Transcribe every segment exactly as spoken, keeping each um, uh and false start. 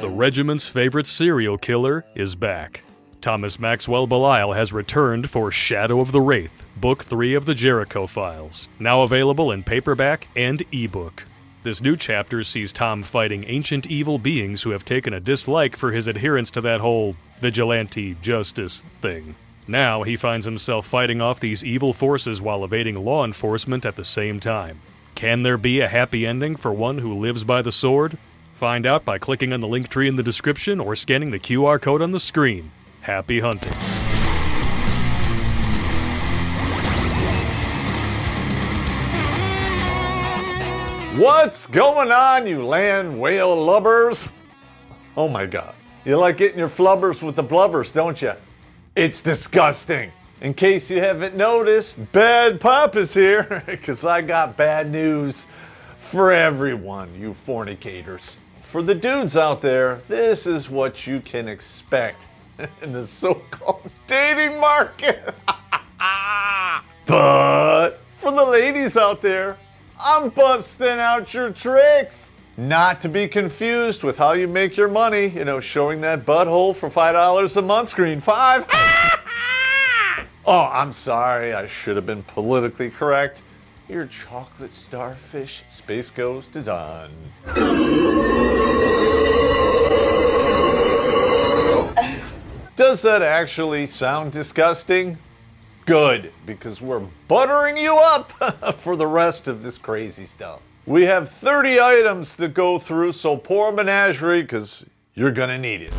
The regiment's favorite serial killer is back. Thomas Maxwell Belial has returned for Shadow of the Wraith, Book three of the Jericho Files, now available in paperback and ebook. This new chapter sees Tom fighting ancient evil beings who have taken a dislike for his adherence to that whole vigilante justice thing. Now he finds himself fighting off these evil forces while evading law enforcement at the same time. Can there be a happy ending for one who lives by the sword? Find out by clicking on the link tree in the description or scanning the Q R code on the screen. Happy hunting. What's going on, you land whale lubbers? Oh my god. You like getting your flubbers with the blubbers, don't you? It's disgusting. In case you haven't noticed, Bad Pop is here, because I got bad news for everyone, you fornicators. For the dudes out there, this is what you can expect in the so-called dating market. But for the ladies out there, I'm busting out your tricks. Not to be confused with how you make your money, you know, showing that butthole for five dollars a month, screen five. Oh, I'm sorry, I should have been politically correct. Your chocolate starfish space ghost is on. Does that actually sound disgusting? Good, because we're buttering you up for the rest of this crazy stuff. We have thirty items to go through, so pour a menagerie, because you're gonna need it.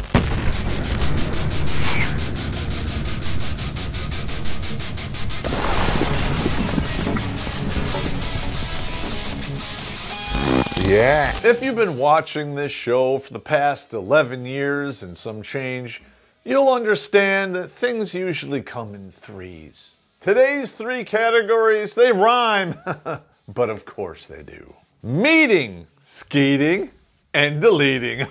Yeah. If you've been watching this show for the past eleven years and some change, you'll understand that things usually come in threes. Today's three categories, they rhyme, but of course they do. Meeting, skeeting, and deleting.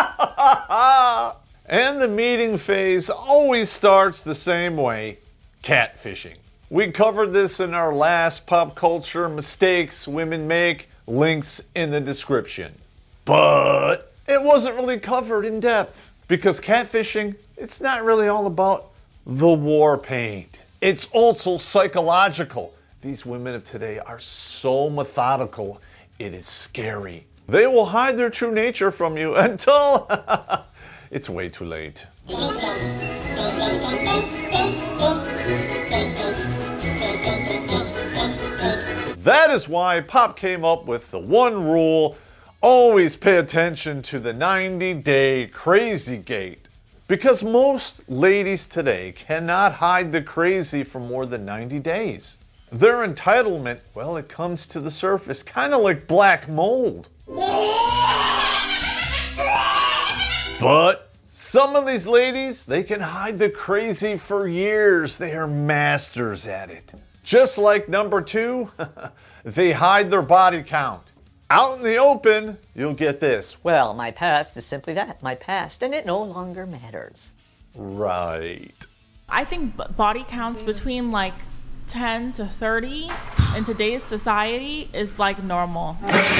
And the meeting phase always starts the same way, catfishing. We covered this in our last pop culture mistakes women make, links in the description. But it wasn't really covered in depth, because catfishing, it's not really all about the war paint. It's also psychological. These women of today are so methodical, it is scary. They will hide their true nature from you until it's way too late. That is why Pop came up with the one rule: always pay attention to the ninety day crazy gate. Because most ladies today cannot hide the crazy for more than ninety days. Their entitlement, well, it comes to the surface, kind of like black mold. But some of these ladies, they can hide the crazy for years. They are masters at it. Just like number two, they hide their body count. Out in the open, you'll get this. Well, my past is simply that, my past, and it no longer matters. Right. I think b- body counts between like ten to thirty in today's society is like normal.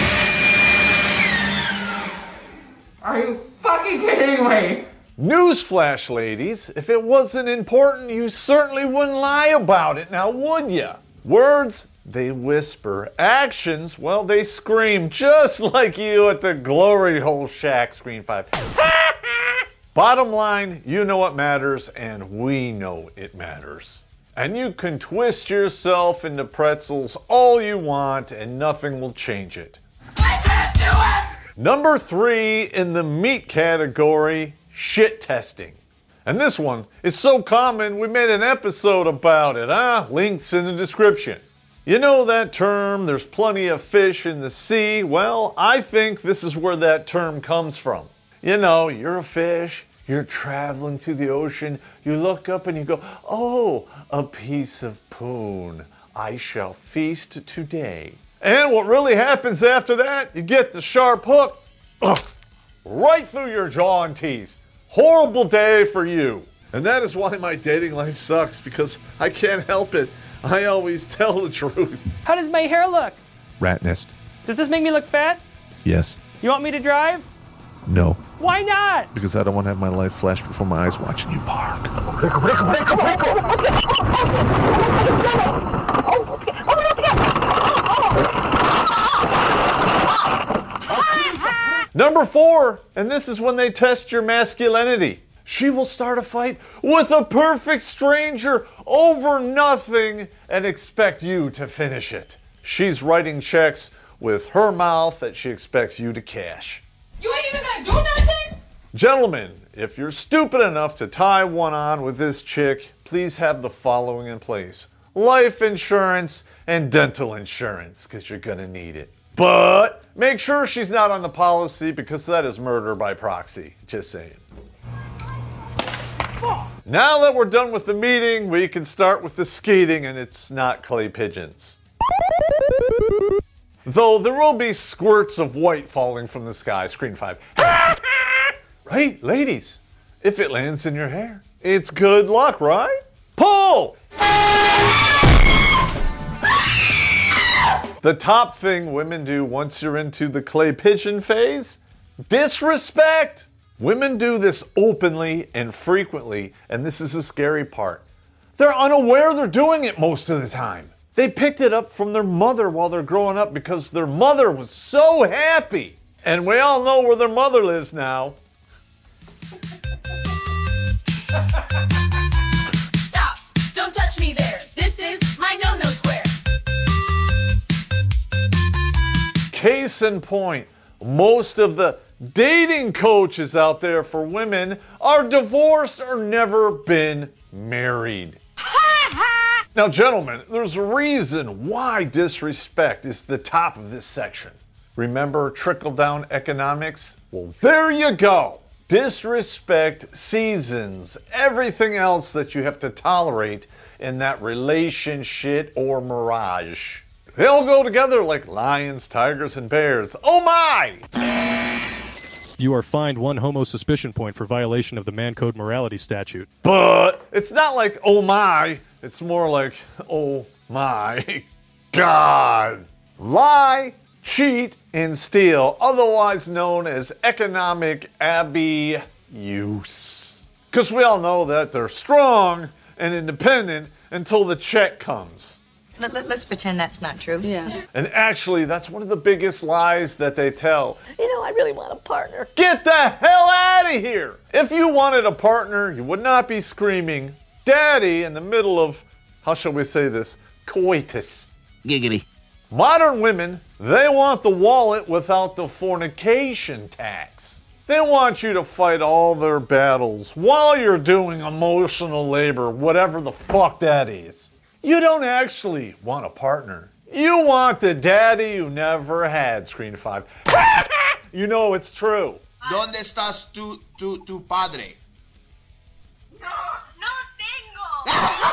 Are you fucking kidding me? Newsflash, ladies, if it wasn't important, you certainly wouldn't lie about it, now would ya? Words, they whisper. Actions, well, they scream, just like you at the Glory Hole Shack, screen five. Bottom line, you know what matters, and we know it matters. And you can twist yourself into pretzels all you want, and nothing will change it. I can't do it! Number three in the meat category, shit testing. And this one is so common, we made an episode about it, huh? Links in the description. You know that term, there's plenty of fish in the sea? Well, I think this is where that term comes from. You know, you're a fish, you're traveling through the ocean, you look up and you go, oh, a piece of poon. I shall feast today. And what really happens after that, you get the sharp hook, ugh, right through your jaw and teeth. Horrible day for you. And that is why my dating life sucks, because I can't help it. I always tell the truth. How does my hair look? Rat nest. Does this make me look fat? Yes. You want me to drive? No. Why not? Because I don't want to have my life flash before my eyes watching you park. Number four, and this is when they test your masculinity. She will start a fight with a perfect stranger over nothing and expect you to finish it. She's writing checks with her mouth that she expects you to cash. You ain't even gonna do nothing? Gentlemen, if you're stupid enough to tie one on with this chick, please have the following in place. Life insurance and dental insurance, because you're gonna need it. But make sure she's not on the policy, because that is murder by proxy. Just saying. Now that we're done with the meeting, we can start with the skeeting, and it's not clay pigeons. Though there will be squirts of white falling from the sky. Screen five. Right, ladies? If it lands in your hair, it's good luck, right? Pull! The top thing women do once you're into the clay pigeon phase? Disrespect! Women do this openly and frequently, and this is the scary part. They're unaware they're doing it most of the time. They picked it up from their mother while they're growing up because their mother was so happy. And we all know where their mother lives now. Stop! Don't touch me there. This is my no-no square. Case in point, most of the dating coaches out there for women are divorced or never been married. Now, gentlemen, there's a reason why disrespect is the top of this section. Remember trickle-down economics? Well, there you go. Disrespect seasons everything else that you have to tolerate in that relationship or mirage. They all go together like lions, tigers, and bears. Oh my! You are fined one homo suspicion point for violation of the Man Code Morality Statute. But it's not like, oh my, it's more like, oh my God. Lie, cheat, and steal, otherwise known as economic abuse. Because we all know that they're strong and independent until the check comes. Let, let, let's pretend that's not true. Yeah. And actually, that's one of the biggest lies that they tell. You know, I really want a partner. Get the hell out of here! If you wanted a partner, you would not be screaming, Daddy, in the middle of, how shall we say this, coitus. Giggity. Modern women, they want the wallet without the fornication tax. They want you to fight all their battles while you're doing emotional labor, whatever the fuck that is. You don't actually want a partner. You want the daddy you never had, Screen five. You know it's true. ¿Dónde estás tu, tu, tu padre? No, no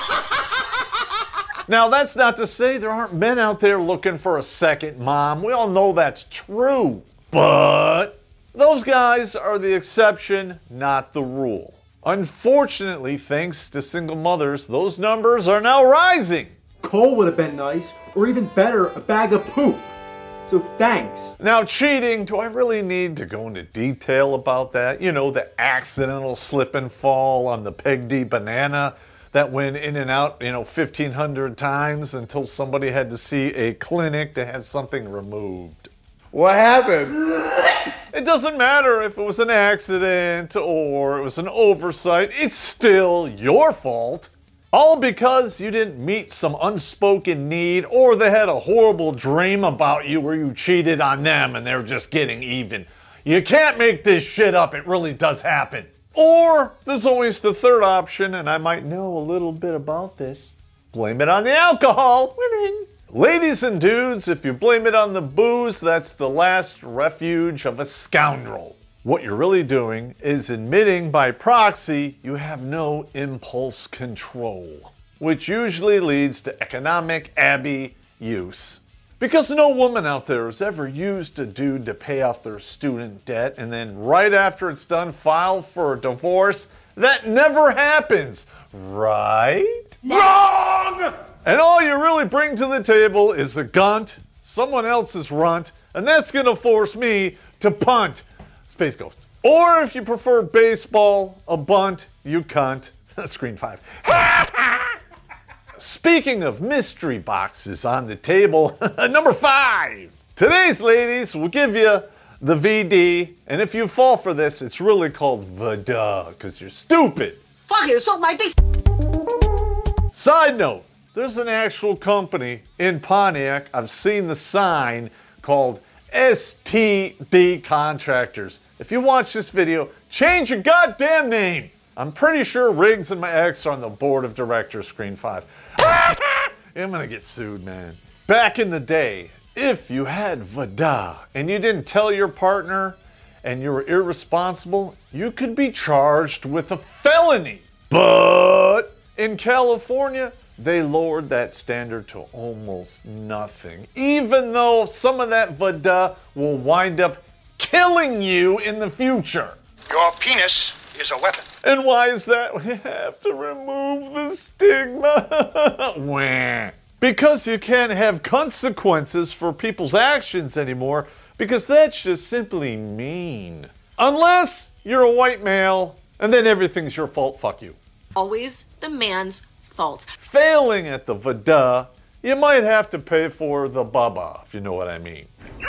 tengo. Now, that's not to say there aren't men out there looking for a second mom. We all know that's true. But those guys are the exception, not the rule. Unfortunately, thanks to single mothers, those numbers are now rising. Coal would have been nice, or even better, a bag of poop. So thanks. Now, cheating, do I really need to go into detail about that? You know, the accidental slip and fall on the Peg D banana that went in and out, you know, fifteen hundred times until somebody had to see a clinic to have something removed. What happened? It doesn't matter if it was an accident or it was an oversight. It's still your fault. All because you didn't meet some unspoken need or they had a horrible dream about you where you cheated on them and they're just getting even. You can't make this shit up. It really does happen. Or there's always the third option, and I might know a little bit about this. Blame it on the alcohol. Winning. Ladies and dudes, if you blame it on the booze, that's the last refuge of a scoundrel. What you're really doing is admitting by proxy you have no impulse control, which usually leads to economic abuse. Because no woman out there has ever used a dude to pay off their student debt and then right after it's done file for a divorce. That never happens, right? Wrong! And all you really bring to the table is a gunt, someone else's runt, and that's gonna force me to punt. Space Ghost. Or if you prefer baseball, a bunt, you cunt. Screen five. Speaking of mystery boxes on the table, number five. Today's ladies will give you the V D, and if you fall for this, it's really called V-duh, because you're stupid. Fuck you, suck my dick. Side note, there's an actual company in Pontiac, I've seen the sign, called S T D Contractors. If you watch this video, change your goddamn name. I'm pretty sure Riggs and my ex are on the board of directors, screen five. I'm gonna get sued, man. Back in the day, if you had V-duh and you didn't tell your partner and you were irresponsible, you could be charged with a felony. But in California, they lowered that standard to almost nothing, even though some of that V-duh will wind up killing you in the future. Your penis is a weapon. And why is that? We have to remove the stigma. Wah. Because you can't have consequences for people's actions anymore, because that's just simply mean. Unless you're a white male, and then everything's your fault, fuck you. Always the man's fault. Failing at the V-duh, you might have to pay for the baba, if you know what I mean.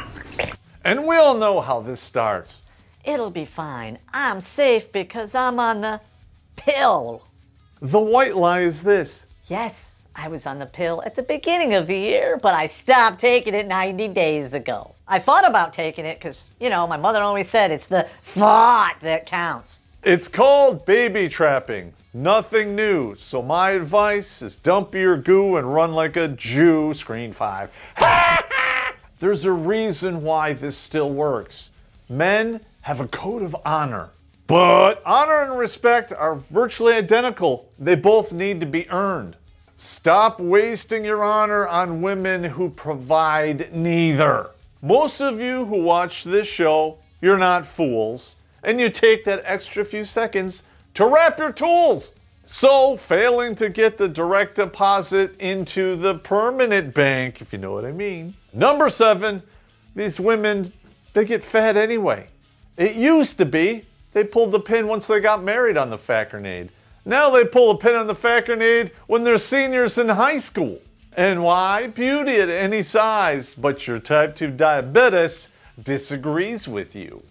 And we all know how this starts. It'll be fine. I'm safe because I'm on the pill. The white lie is this. Yes, I was on the pill at the beginning of the year, but I stopped taking it ninety days ago. I thought about taking it because, you know, my mother always said it's the thought that counts. It's called baby trapping. Nothing new. So my advice is dump your goo and run like a Jew, screen five. There's a reason why this still works. Men have a code of honor. But honor and respect are virtually identical. They both need to be earned. Stop wasting your honor on women who provide neither. Most of you who watch this show, you're not fools, and you take that extra few seconds to wrap your tools. So, failing to get the direct deposit into the permanent bank, if you know what I mean. Number seven, these women, they get fat anyway. It used to be they pulled the pin once they got married on the fat grenade. Now they pull a pin on the fat grenade when they're seniors in high school. And why? Beauty at any size, but your type two diabetes disagrees with you.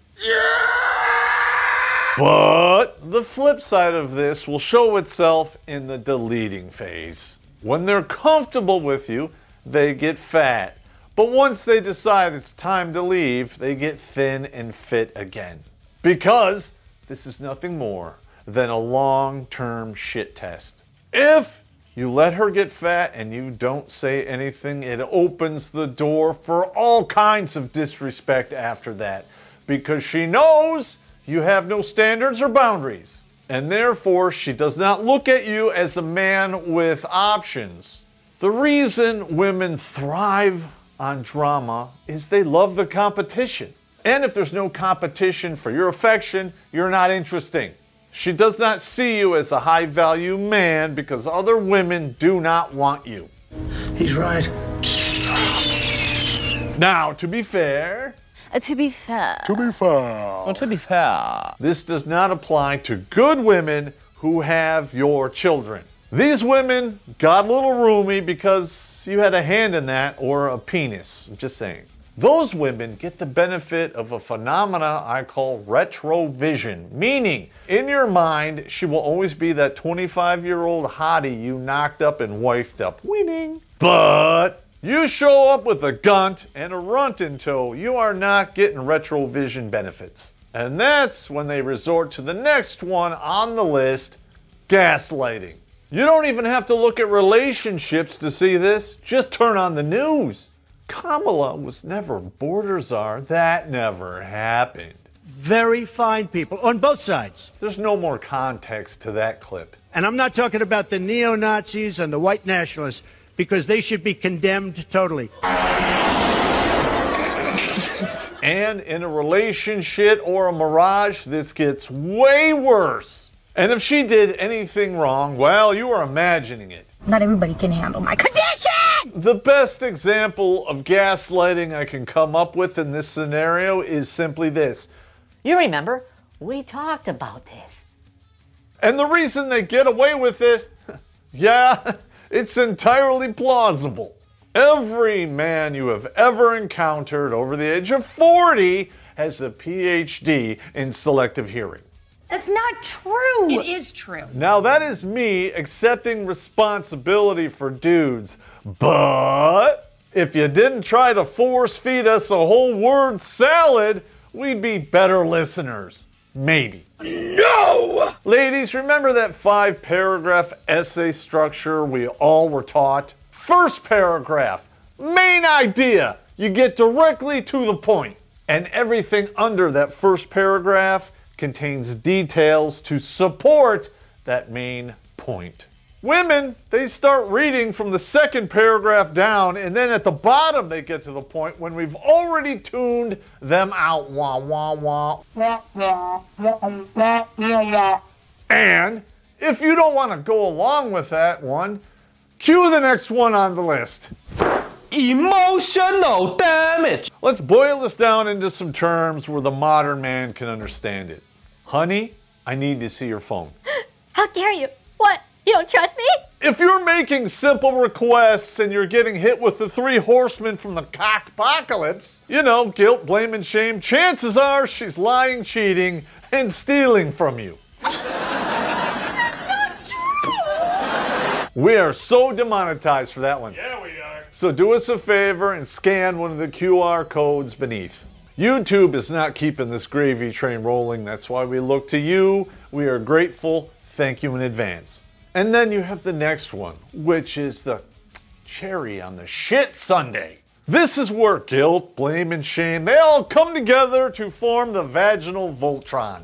But the flip side of this will show itself in the deleting phase. When they're comfortable with you, they get fat. But once they decide it's time to leave, they get thin and fit again. Because this is nothing more than a long-term shit test. If you let her get fat and you don't say anything, it opens the door for all kinds of disrespect after that. Because she knows you have no standards or boundaries. And therefore, she does not look at you as a man with options. The reason women thrive on drama is they love the competition. And if there's no competition for your affection, you're not interesting. She does not see you as a high-value man because other women do not want you. He's right. Now, to be fair... Uh, to be fair. To be fair. Well, to be fair. This does not apply to good women who have your children. These women got a little roomy because you had a hand in that or a penis. I'm just saying. Those women get the benefit of a phenomena I call retrovision, meaning in your mind, she will always be that twenty-five-year-old hottie you knocked up and wifed up, winning. But you show up with a gunt and a runt in tow, you are not getting retrovision benefits. And that's when they resort to the next one on the list, gaslighting. You don't even have to look at relationships to see this. Just turn on the news. Kamala was never border czar. That never happened. Very fine people on both sides. There's no more context to that clip. And I'm not talking about the neo-Nazis and the white nationalists, because they should be condemned totally. And in a relationship or a mirage, this gets way worse. And if she did anything wrong, well, you are imagining it. Not everybody can handle my condition! The best example of gaslighting I can come up with in this scenario is simply this. You remember We talked about this. And the reason they get away with it, yeah, it's entirely plausible. Every man you have ever encountered over the age of forty has a P H D in selective hearing. That's not true. It is true. Now that is me accepting responsibility for dudes, but if you didn't try to force feed us a whole word salad, we'd be better listeners. Maybe. No! Ladies, remember that five paragraph essay structure we all were taught? First paragraph, main idea. You get directly to the point. And everything under that first paragraph contains details to support that main point. Women, they start reading from the second paragraph down, and then at the bottom they get to the point when we've already tuned them out. Wah, wah, wah. And if you don't want to go along with that one, cue the next one on the list. Emotional damage. Let's boil this down into some terms where the modern man can understand it. Honey, I need to see your phone. How dare you? What? You don't trust me? If you're making simple requests and you're getting hit with the three horsemen from the cockpocalypse, you know, guilt, blame, and shame, chances are she's lying, cheating, and stealing from you. We are so demonetized for that one. Yeah, we are. So do us a favor and scan one of the Q R codes beneath. YouTube is not keeping this gravy train rolling. That's why we look to you. We are grateful. Thank you in advance. And then you have the next one, which is the cherry on the shit sundae. This is where guilt, blame, and shame, they all come together to form the vaginal Voltron.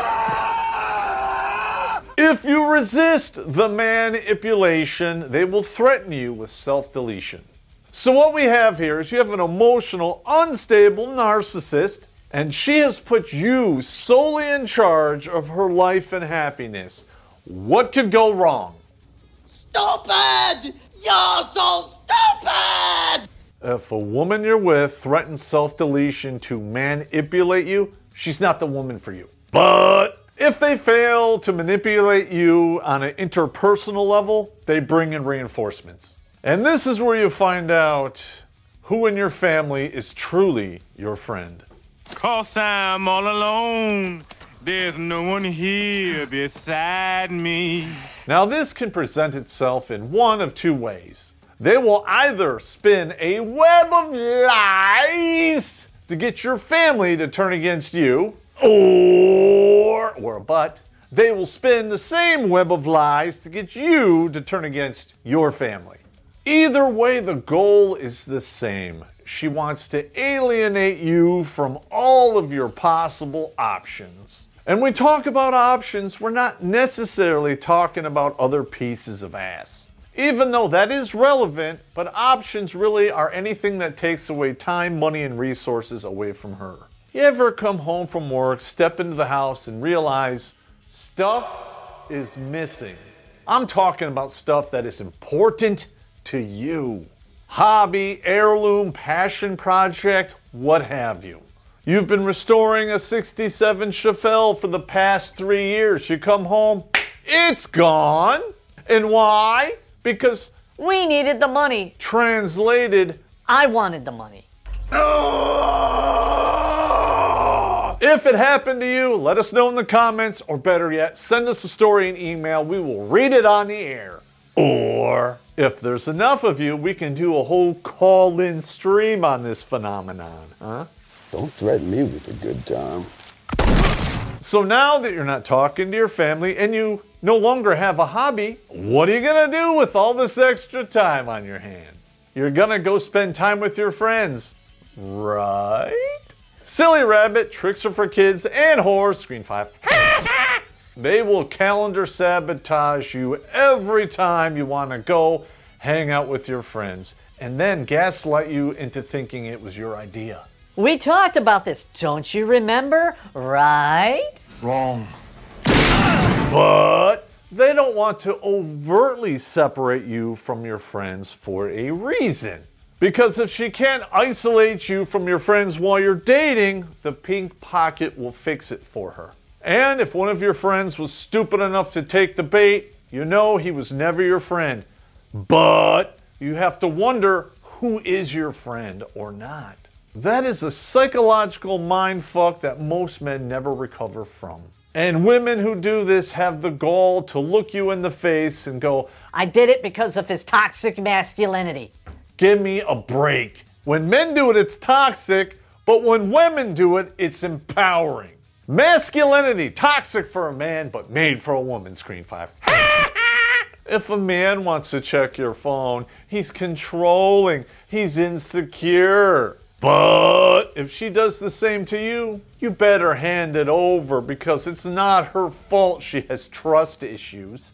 If you resist the manipulation, they will threaten you with self-deletion. So what we have here is you have an emotional, unstable narcissist, and she has put you solely in charge of her life and happiness. What could go wrong? Stupid! You're so stupid! If a woman you're with threatens self-deletion to manipulate you, she's not the woman for you. But if they fail to manipulate you on an interpersonal level, they bring in reinforcements. And this is where you find out who in your family is truly your friend. 'Cause I'm all alone. There's no one here beside me. Now this can present itself in one of two ways. They will either spin a web of lies to get your family to turn against you, or, or but, they will spin the same web of lies to get you to turn against your family. Either way, the goal is the same. She wants to alienate you from all of your possible options. And when we talk about options, we're not necessarily talking about other pieces of ass. Even though that is relevant, but options really are anything that takes away time, money, and resources away from her. You ever come home from work, step into the house, and realize stuff is missing? I'm talking about stuff that is important to you. Hobby, heirloom, passion project, what have you. You've been restoring a sixty-seven Chevelle for the past three years. You come home, it's gone. And why? Because we needed the money. Translated, I wanted the money. If it happened to you, let us know in the comments, or better yet, send us a story and email. We will read it on the air. Or if there's enough of you, we can do a whole call-in stream on this phenomenon, huh? Don't threaten me with a good time. So now that you're not talking to your family and you no longer have a hobby, what are you gonna do with all this extra time on your hands? You're gonna go spend time with your friends, right? Silly Rabbit, Tricks Are for Kids, and Horror, Screen five. They will calendar sabotage you every time you want to go hang out with your friends, and then gaslight you into thinking it was your idea. We talked about this, don't you remember? Right? Wrong. But they don't want to overtly separate you from your friends for a reason. Because if she can't isolate you from your friends while you're dating, the pink pocket will fix it for her. And if one of your friends was stupid enough to take the bait, you know he was never your friend. But you have to wonder who is your friend or not. That is a psychological mindfuck that most men never recover from. And women who do this have the gall to look you in the face and go, I did it because of his toxic masculinity. Give me a break. When men do it, it's toxic, but when women do it, it's empowering. Masculinity, toxic for a man, but made for a woman, Screen five. If a man wants to check your phone, he's controlling, he's insecure. But if she does the same to you, you better hand it over because it's not her fault she has trust issues.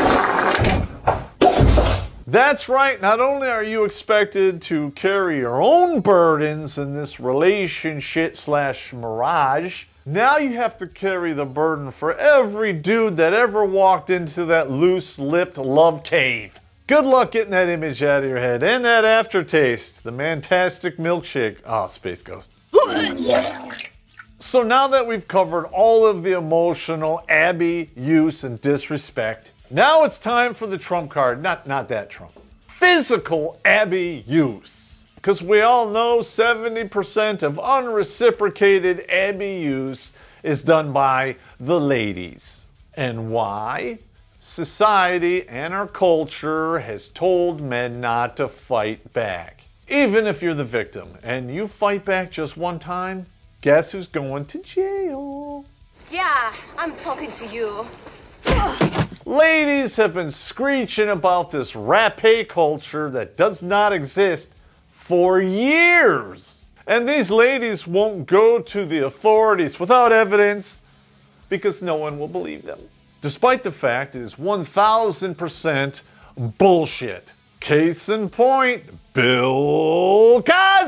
That's right, not only are you expected to carry your own burdens in this relationship slash mirage, now you have to carry the burden for every dude that ever walked into that loose-lipped love cave. Good luck getting that image out of your head. And that aftertaste, the Mantastic milkshake. Oh, Space Ghost. So now that we've covered all of the emotional Abby use and disrespect, now it's time for the trump card. Not, not that Trump. Physical Abby use. Because we all know seventy percent of unreciprocated Abby use is done by the ladies. And why? Society and our culture has told men not to fight back. Even if you're the victim and you fight back just one time, guess who's going to jail? Yeah, I'm talking to you. Ladies have been screeching about this rape culture that does not exist for years. And these ladies won't go to the authorities without evidence because no one will believe them. Despite the fact it is one thousand percent bullshit. Case in point, Bill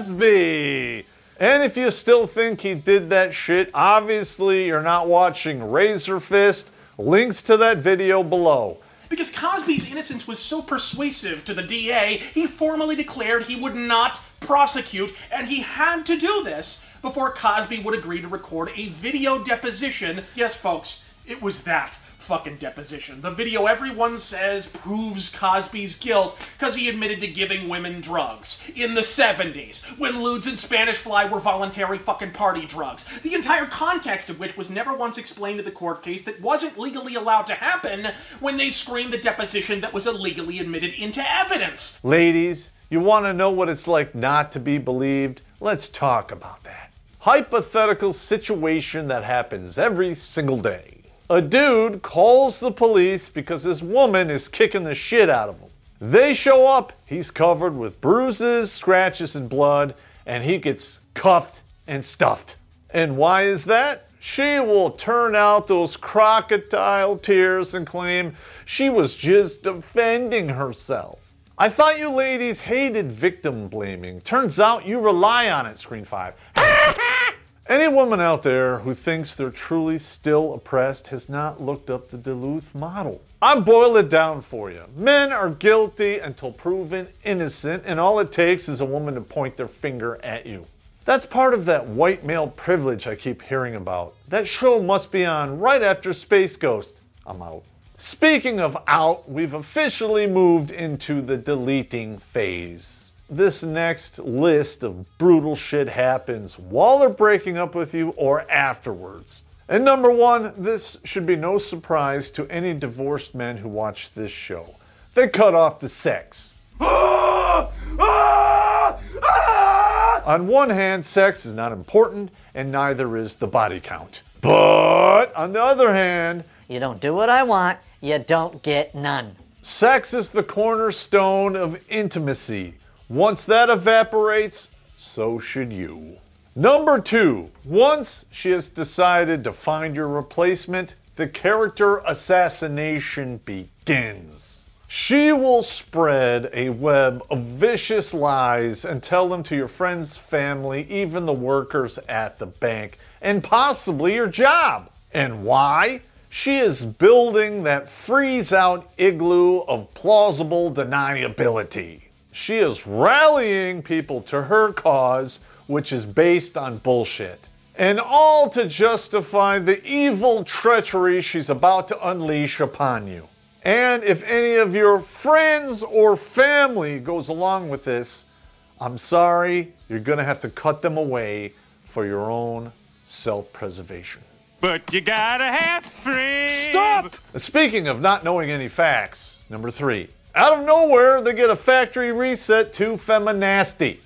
Cosby. And if you still think he did that shit, obviously you're not watching Razor Fist. Links to that video below. Because Cosby's innocence was so persuasive to the D A, he formally declared he would not prosecute, and he had to do this before Cosby would agree to record a video deposition. Yes, folks, it was that fucking deposition. The video everyone says proves Cosby's guilt because he admitted to giving women drugs in the seventies, when lewds and Spanish Fly were voluntary fucking party drugs. The entire context of which was never once explained to the court case that wasn't legally allowed to happen when they screened the deposition that was illegally admitted into evidence. Ladies, you want to know what it's like not to be believed? Let's talk about that. Hypothetical situation that happens every single day. A dude calls the police because his woman is kicking the shit out of him. They show up, he's covered with bruises, scratches, and blood, and he gets cuffed and stuffed. And why is that? She will turn out those crocodile tears and claim she was just defending herself. I thought you ladies hated victim blaming. Turns out you rely on it, Screen five. Any woman out there who thinks they're truly still oppressed has not looked up the Duluth model. I'll boil it down for you. Men are guilty until proven innocent, and all it takes is a woman to point their finger at you. That's part of that white male privilege I keep hearing about. That show must be on right after Space Ghost. I'm out. Speaking of out, we've officially moved into the deleting phase. This next list of brutal shit happens while they're breaking up with you or afterwards. And number one, this should be no surprise to any divorced men who watch this show. They cut off the sex. On one hand, sex is not important, and neither is the body count. But on the other hand, you don't do what I want, you don't get none. Sex is the cornerstone of intimacy. Once that evaporates, so should you. Number two, once she has decided to find your replacement, the character assassination begins. She will spread a web of vicious lies and tell them to your friends, family, even the workers at the bank, and possibly your job. And why? She is building that freeze-out igloo of plausible deniability. She is rallying people to her cause, which is based on bullshit. And all to justify the evil treachery she's about to unleash upon you. And if any of your friends or family goes along with this, I'm sorry, you're going to have to cut them away for your own self-preservation. But you gotta have friends. Stop! Speaking of not knowing any facts, number three. Out of nowhere, they get a factory reset to feminasty.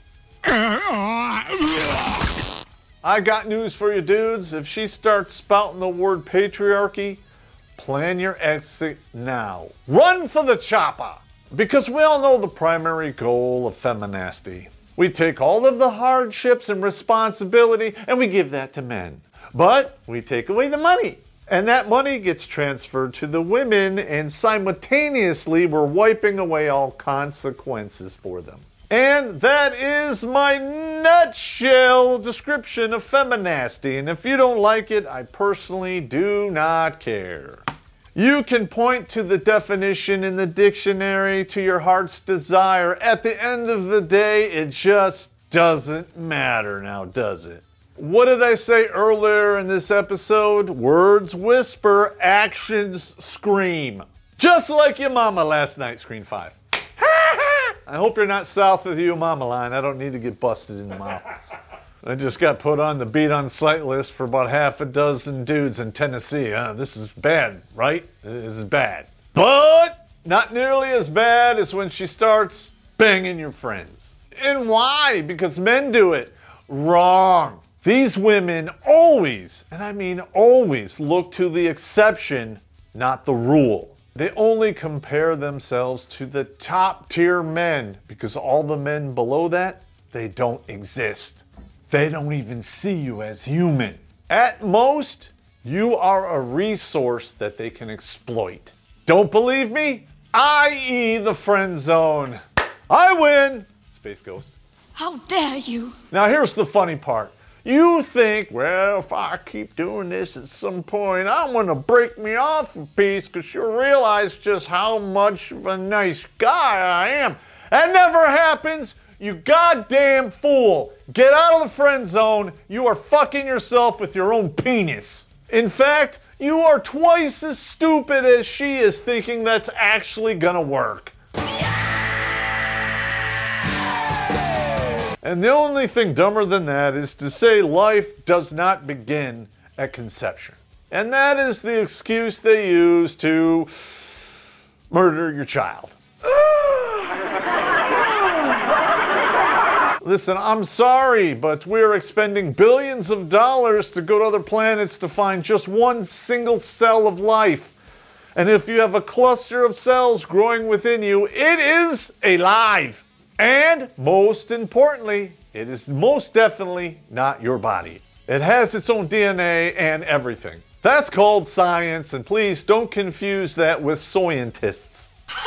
I got news for you dudes. If she starts spouting the word patriarchy, plan your exit now. Run for the chopper! Because we all know the primary goal of feminasty. We take all of the hardships and responsibility and we give that to men. But we take away the money. And that money gets transferred to the women, and simultaneously we're wiping away all consequences for them. And that is my nutshell description of feminasty. And if you don't like it, I personally do not care. You can point to the definition in the dictionary to your heart's desire. At the end of the day, it just doesn't matter now, does it? What did I say earlier in this episode? Words whisper, actions scream. Just like your mama last night, Screen five. I hope you're not south of the your mama line. I don't need to get busted in the mouth. I just got put on the beat on sight list for about half a dozen dudes in Tennessee. Huh? This is bad, right? This is bad. But not nearly as bad as when she starts banging your friends. And why? Because men do it. Wrong. These women always, and I mean always, look to the exception, not the rule. They only compare themselves to the top tier men because all the men below that, they don't exist. They don't even see you as human. At most, you are a resource that they can exploit. Don't believe me? that is the friend zone. I win! Space Ghost. How dare you? Now here's the funny part. You think, well, if I keep doing this at some point, I'm going to break me off a piece because you'll realize just how much of a nice guy I am. That never happens. You goddamn fool. Get out of the friend zone. You are fucking yourself with your own penis. In fact, you are twice as stupid as she is thinking that's actually gonna work. And the only thing dumber than that is to say life does not begin at conception. And that is the excuse they use to murder your child. Listen, I'm sorry, but we're expending billions of dollars to go to other planets to find just one single cell of life. And if you have a cluster of cells growing within you, it is alive. And most importantly, it is most definitely not your body. It has its own D N A and everything. That's called science, and please don't confuse that with scientists.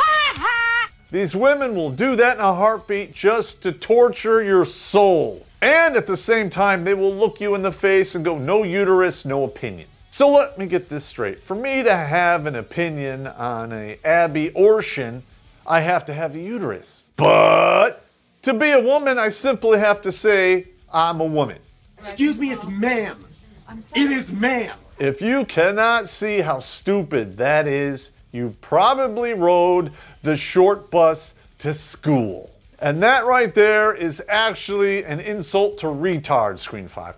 These women will do that in a heartbeat just to torture your soul. And at the same time, they will look you in the face and go, no uterus, no opinion. So let me get this straight. For me to have an opinion on a abortion, I have to have a uterus. But to be a woman, I simply have to say, I'm a woman. Excuse me, it's ma'am. It is ma'am. If you cannot see how stupid that is, you probably rode the short bus to school. And that right there is actually an insult to retards, Screen five.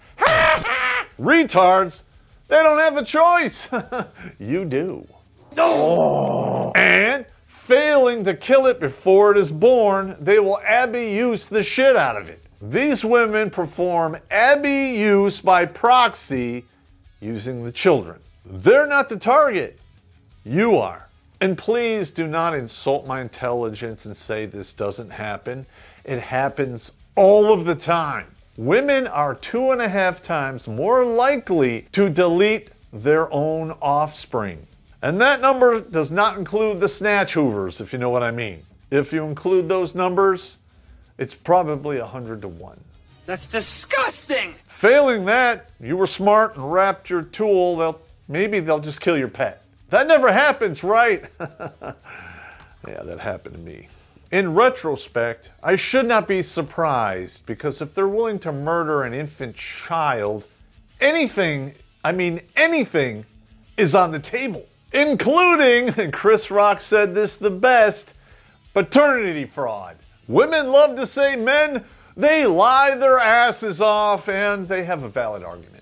Retards? They don't have a choice. You do. No. And failing to kill it before it is born, they will abuse the shit out of it. These women perform abuse by proxy using the children. They're not the target. You are. And please do not insult my intelligence and say this doesn't happen. It happens all of the time. Women are two and a half times more likely to delete their own offspring. And that number does not include the snatch hoovers, if you know what I mean. If you include those numbers, it's probably one hundred to one. That's disgusting! Failing that, you were smart and wrapped your tool, they'll, maybe they'll just kill your pet. That never happens, right? Yeah, that happened to me. In retrospect, I should not be surprised because if they're willing to murder an infant child, anything, I mean anything, is on the table. Including, and Chris Rock said this the best, paternity fraud. Women love to say men, they lie their asses off, and they have a valid argument.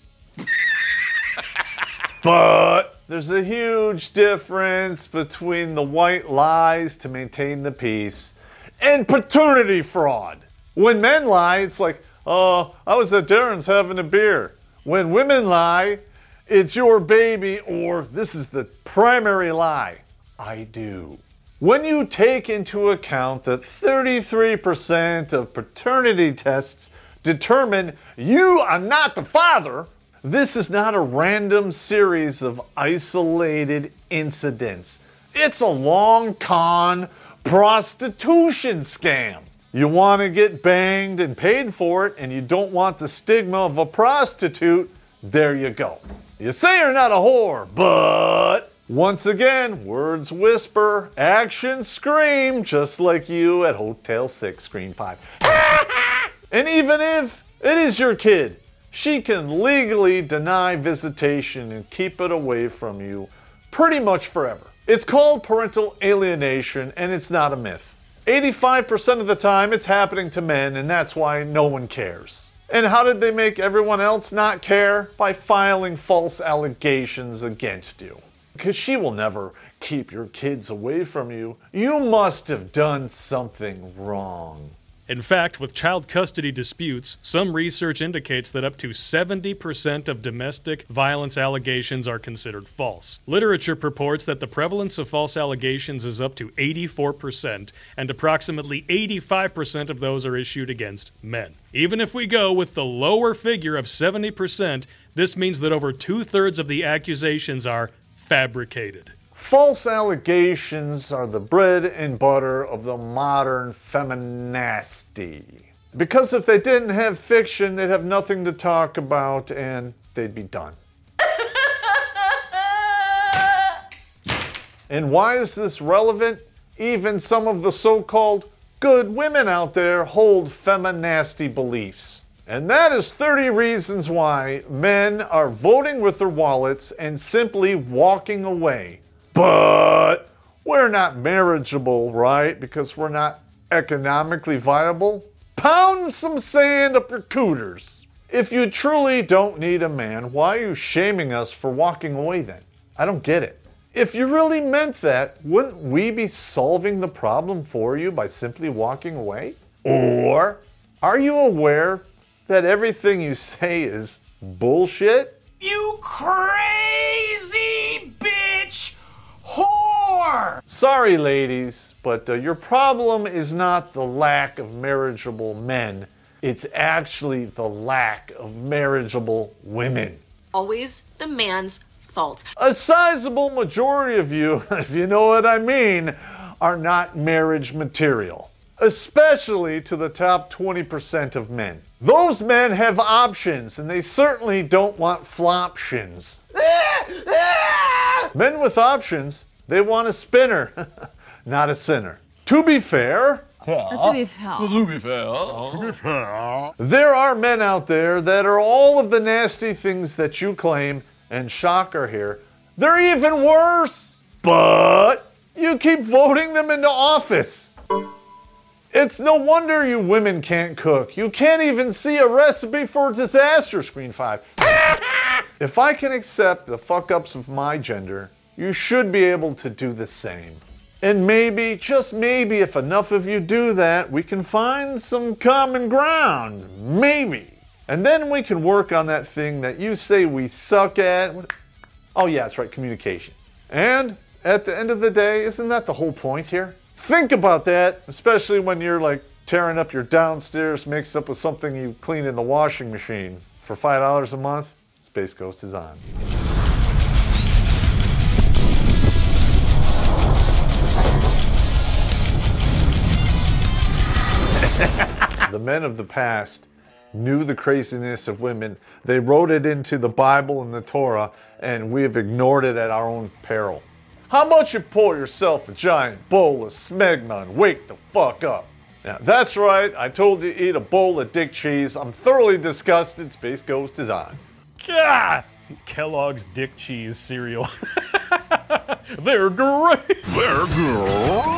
But there's a huge difference between the white lies to maintain the peace and paternity fraud. When men lie, it's like, oh, I was at Darren's having a beer. When women lie, it's your baby, or this is the primary lie, I do. When you take into account that thirty-three percent of paternity tests determine you are not the father, this is not a random series of isolated incidents. It's a long con prostitution scam. You want to get banged and paid for it, and you don't want the stigma of a prostitute, there you go. You say you're not a whore, but once again, words whisper, actions scream, just like you at Hotel six, Screen five. And even if it is your kid, she can legally deny visitation and keep it away from you pretty much forever. It's called parental alienation, and it's not a myth. eighty-five percent of the time it's happening to men, and that's why no one cares. And how did they make everyone else not care? By filing false allegations against you. Because she will never keep your kids away from you. You must have done something wrong. In fact, with child custody disputes, some research indicates that up to seventy percent of domestic violence allegations are considered false. Literature purports that the prevalence of false allegations is up to eighty-four percent, and approximately eighty-five percent of those are issued against men. Even if we go with the lower figure of seventy percent, this means that over two-thirds of the accusations are fabricated. False allegations are the bread and butter of the modern feminasty. Because if they didn't have fiction, they'd have nothing to talk about and they'd be done. And why is this relevant? Even some of the so-called good women out there hold feminasty beliefs. And that is thirty reasons why men are voting with their wallets and simply walking away. But we're not marriageable, right? Because we're not economically viable. Pound some sand up your cooters. If you truly don't need a man, why are you shaming us for walking away then? I don't get it. If you really meant that, wouldn't we be solving the problem for you by simply walking away? Or are you aware that everything you say is bullshit? You crazy bitch whore! Sorry, ladies, but uh, your problem is not the lack of marriageable men. It's actually the lack of marriageable women. Always the man's fault. A sizable majority of you, if you know what I mean, are not marriage material. Especially to the top twenty percent of men. Those men have options, and they certainly don't want floptions. Men with options, they want a spinner, not a sinner. To be fair, To be fair. To be fair. To be fair. There are men out there that are all of the nasty things that you claim, and shocker here, they're even worse. But you keep voting them into office. It's no wonder you women can't cook. You can't even see a recipe for disaster, Screen five. If I can accept the fuck-ups of my gender, you should be able to do the same. And maybe, just maybe, if enough of you do that, we can find some common ground. Maybe. And then we can work on that thing that you say we suck at. Oh yeah, that's right, communication. And at the end of the day, isn't that the whole point here? Think about that, especially when you're like tearing up your downstairs mixed up with something you clean in the washing machine. For five dollars a month, Space Ghost is on. The men of the past knew the craziness of women. They wrote it into the Bible and the Torah, and we have ignored it at our own peril. How about you pour yourself a giant bowl of smegma and wake the fuck up? Now, that's right, I told you to eat a bowl of dick cheese. I'm thoroughly disgusted. Space Ghost is on. God! Kellogg's Dick Cheese cereal. They're great! They're great!